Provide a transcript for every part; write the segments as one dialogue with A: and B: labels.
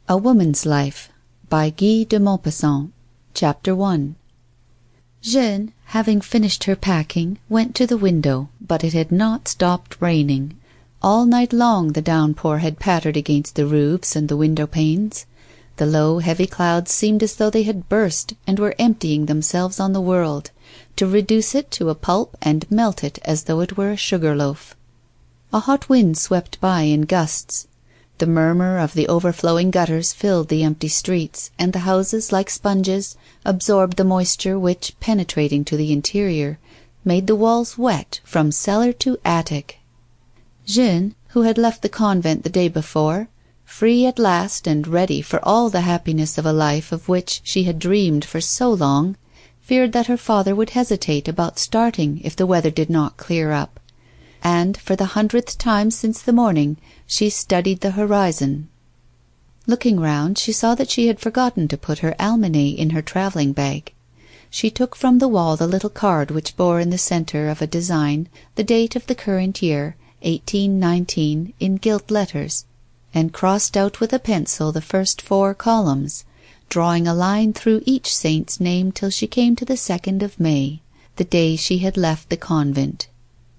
A: A Woman's Life by Guy de Maupassant. Chapter 1. Jeanne, having finished her packing, went to the window, but it had not stopped raining. All night long the downpour had pattered against the roofs and the window panes. The low, heavy clouds seemed as though they had burst and were emptying themselves on the world, to reduce it to a pulp and melt it as though it were a sugar loaf. A hot wind swept by in gusts. The murmur of the overflowing gutters filled the empty streets, and the houses, like sponges, absorbed the moisture which, penetrating to the interior, made the walls wet from cellar to attic. Jeanne, who had left the convent the day before, free at last and ready for all the happiness of a life of which she had dreamed for so long, feared that her father would hesitate about starting if the weather did not clear up. And, for the 100th time since the morning, she studied the horizon. Looking round, she saw that she had forgotten to put her almanay in her travelling bag. She took from the wall the little card which bore in the centre of a design the date of the current year, 1819, in gilt letters, and crossed out with a pencil the first 4 columns, drawing a line through each saint's name till she came to the 2nd of May, the day she had left the convent.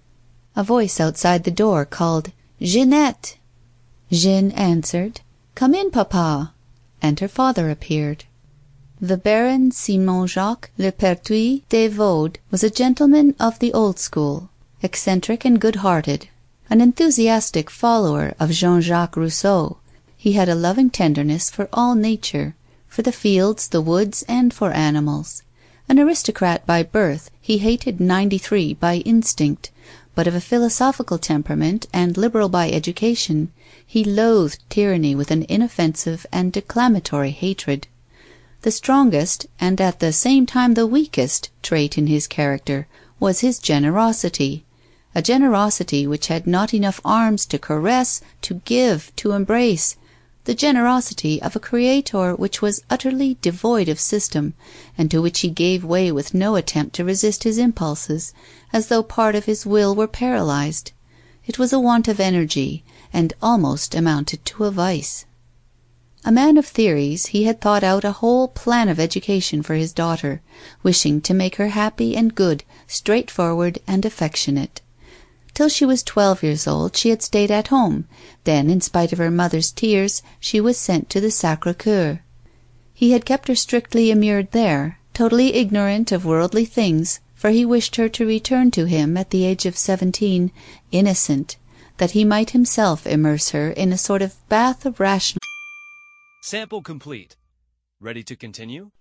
A: A voice outside the door called, "Jeanette!" Jeanne answered, "Come in, papa," and her father appeared. The Baron Simon Jacques Le Pertuis des Vaudes was a gentleman of the old school, eccentric and good-hearted, an enthusiastic follower of Jean-Jacques Rousseau. He had a loving tenderness for all nature, for the fields, the woods, and for animals. An aristocrat by birth, he hated 93 by instinct, but of a philosophical temperament and liberal by education, he loathed tyranny with an inoffensive and declamatory hatred. The strongest, and at the same time the weakest, trait in his character was his generosity, a generosity which had not enough arms to caress, to give, to embrace, the generosity of a creator which was utterly devoid of system, and to which he gave way with no attempt to resist his impulses, as though part of his will were paralyzed. It was a want of energy, and almost amounted to a vice. A man of theories, he had thought out a whole plan of education for his daughter, wishing to make her happy and good, straightforward and affectionate. Till she was 12 years old she had stayed at home, then, in spite of her mother's tears, she was sent to the Sacré-Cœur. He had kept her strictly immured there, totally ignorant of worldly things, for he wished her to return to him at the age of 17, innocent, that he might himself immerse her in a sort of bath of rational.
B: Sample complete. Ready to continue?